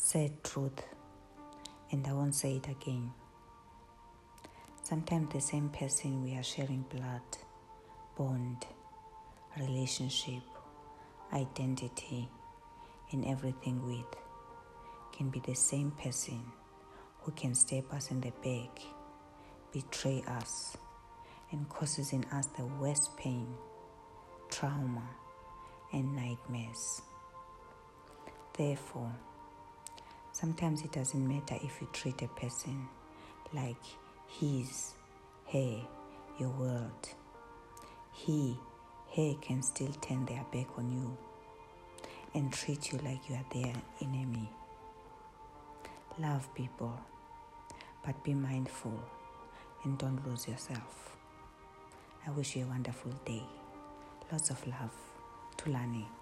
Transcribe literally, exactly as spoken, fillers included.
sad truth, and I won't say it again. Sometimes the same person we are sharing blood, bond, relationship, identity, and everything with can be the same person who can stab us in the back, betray us, and causes in us the worst pain, trauma, and nightmares. Therefore, sometimes it doesn't matter if you treat a person like his, her, your world. He, her can still turn their back on you and treat you like you are their enemy. Love people, but be mindful and don't lose yourself. I wish you a wonderful day. Lots of love. Tulani.